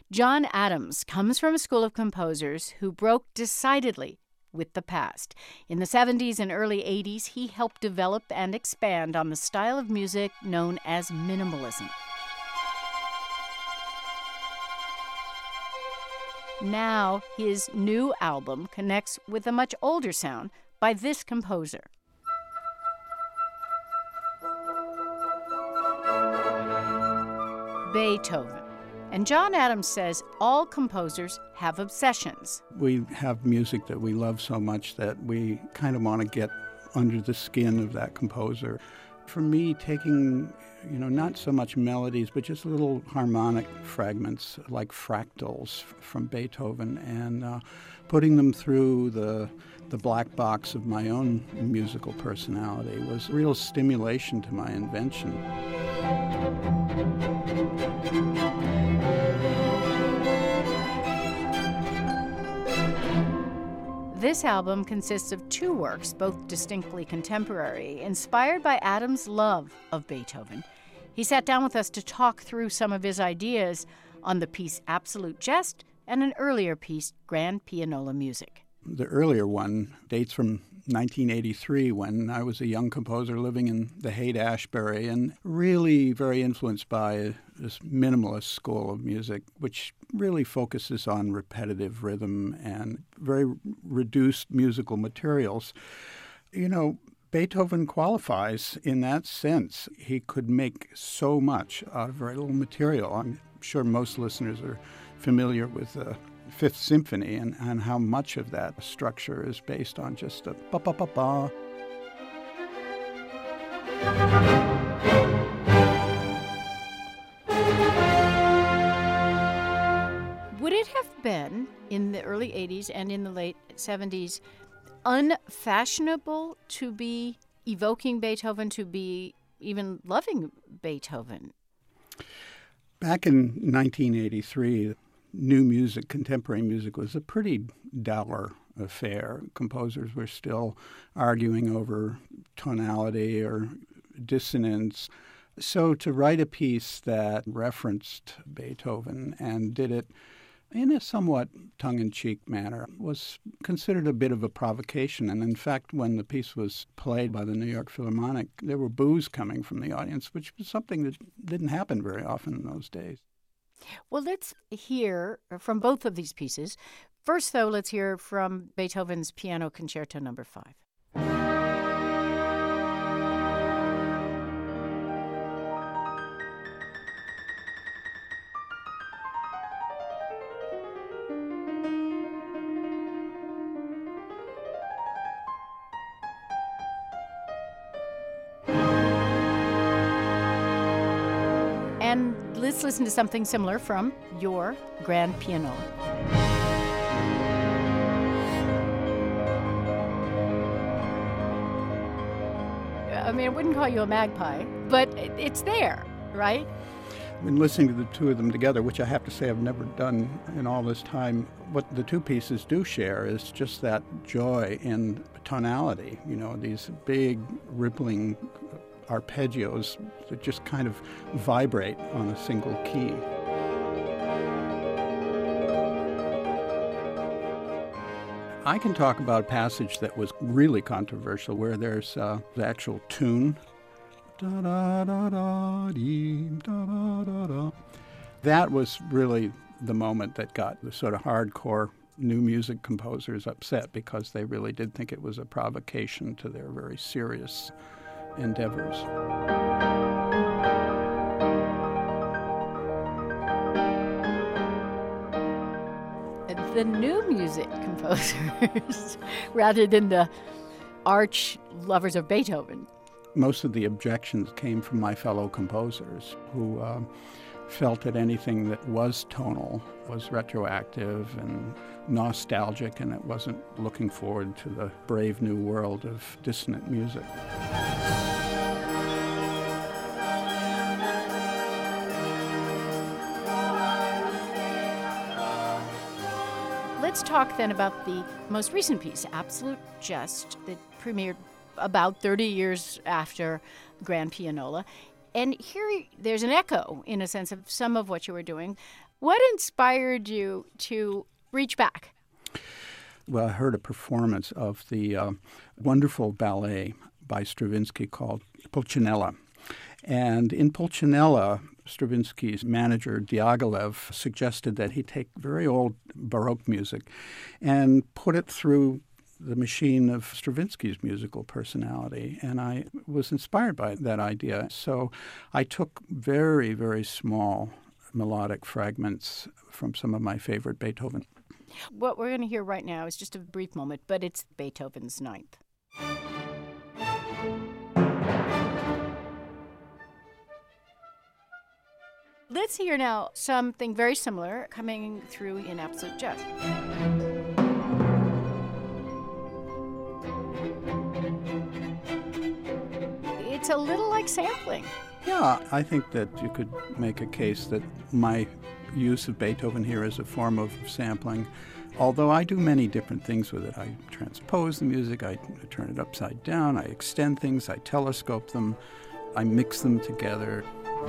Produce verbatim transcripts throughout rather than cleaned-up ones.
John Adams comes from a school of composers who broke decidedly with the past. In the seventies and early eighties, he helped develop and expand on the style of music known as minimalism. Now, his new album connects with a much older sound by this composer. Beethoven. And John Adams says all composers have obsessions. We have music that we love so much that we kind of want to get under the skin of that composer. For me, taking, you know, not so much melodies, but just little harmonic fragments like fractals from Beethoven and uh, putting them through the the black box of my own musical personality was real stimulation to my invention. This album consists of two works, both distinctly contemporary, inspired by Adams' love of Beethoven. He sat down with us to talk through some of his ideas on the piece Absolute Jest and an earlier piece, Grand Pianola Music. The earlier one dates from nineteen eighty-three, when I was a young composer living in the Haight-Ashbury and really very influenced by this minimalist school of music, which really focuses on repetitive rhythm and very reduced musical materials. You know, Beethoven qualifies in that sense. He could make so much out of very little material. I'm sure most listeners are familiar with the Fifth Symphony and, and how much of that structure is based on just a ba-ba-ba-ba. Would it have been, in the early eighties and in the late seventies, unfashionable to be evoking Beethoven, to be even loving Beethoven? Back in nineteen eighty-three, new music, contemporary music, was a pretty dour affair. Composers were still arguing over tonality or dissonance. So to write a piece that referenced Beethoven and did it in a somewhat tongue-in-cheek manner was considered a bit of a provocation. And in fact, when the piece was played by the New York Philharmonic, there were boos coming from the audience, which was something that didn't happen very often in those days. Well, let's hear from both of these pieces. First, though, let's hear from Beethoven's Piano Concerto Number Five. And let's listen to something similar from your Grand Pianola. I mean, I wouldn't call you a magpie, but it's there, right? When listening to the two of them together, which I have to say I've never done in all this time, what the two pieces do share is just that joy in tonality, you know, these big rippling arpeggios that just kind of vibrate on a single key. I can talk about a passage that was really controversial where there's uh, the actual tune. Da, da, da, da, dee, da, da, da, da. That was really the moment that got the sort of hardcore new music composers upset, because they really did think it was a provocation to their very serious endeavors. The new music composers, rather than the arch lovers of Beethoven. Most of the objections came from my fellow composers who uh, felt that anything that was tonal was retroactive and nostalgic, and it wasn't looking forward to the brave new world of dissonant music. Let's talk then about the most recent piece, Absolute Jest, that premiered about thirty years after Grand Pianola. And here there's an echo, in a sense, of some of what you were doing. What inspired you to reach back? Well, I heard a performance of the uh, wonderful ballet by Stravinsky called Pulcinella. And in Pulcinella, Stravinsky's manager, Diaghilev, suggested that he take very old Baroque music and put it through the machine of Stravinsky's musical personality. And I was inspired by that idea. So I took very, very small melodic fragments from some of my favorite Beethoven. What we're going to hear right now is just a brief moment, but it's Beethoven's Ninth. Let's hear now something very similar coming through in Absolute Jest. It's a little like sampling. Yeah, I think that you could make a case that my use of Beethoven here is a form of sampling, although I do many different things with it. I transpose the music, I turn it upside down, I extend things, I telescope them, I mix them together.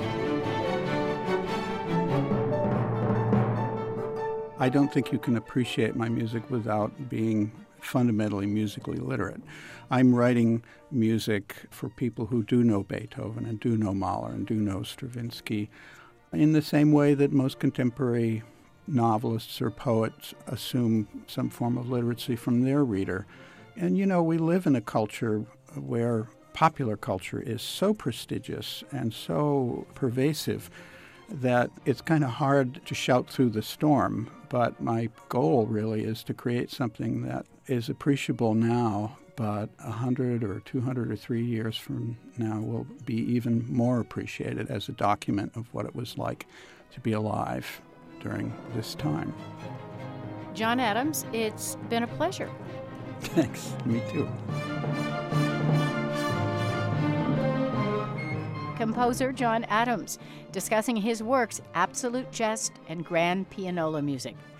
I don't think you can appreciate my music without being fundamentally musically literate. I'm writing music for people who do know Beethoven and do know Mahler and do know Stravinsky in the same way that most contemporary novelists or poets assume some form of literacy from their reader. And, you know, we live in a culture where popular culture is so prestigious and so pervasive that it's kind of hard to shout through the storm. But my goal really is to create something that is appreciable now, but a hundred or two hundred or three years from now will be even more appreciated as a document of what it was like to be alive during this time. John Adams, it's been a pleasure. Thanks. Me too. Composer John Adams, discussing his works, Absolute Jest and Grand Pianola Music.